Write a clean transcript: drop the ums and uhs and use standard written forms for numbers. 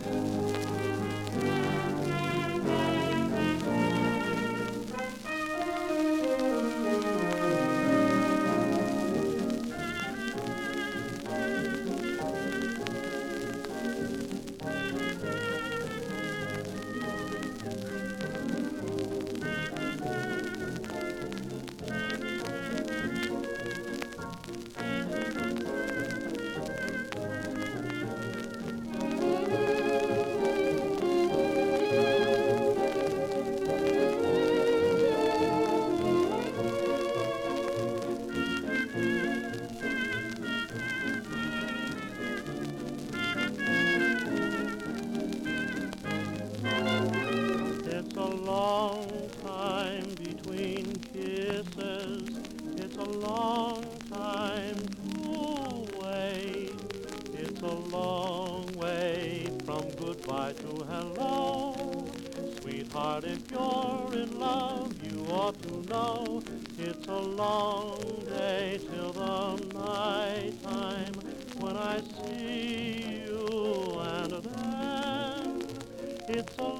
It's a long time between kisses. It's a long time to wait. It's a long way from goodbye to hello. Sweetheart, if you're in love, you ought to know. It's a long day till the night time when I see you, and then it's a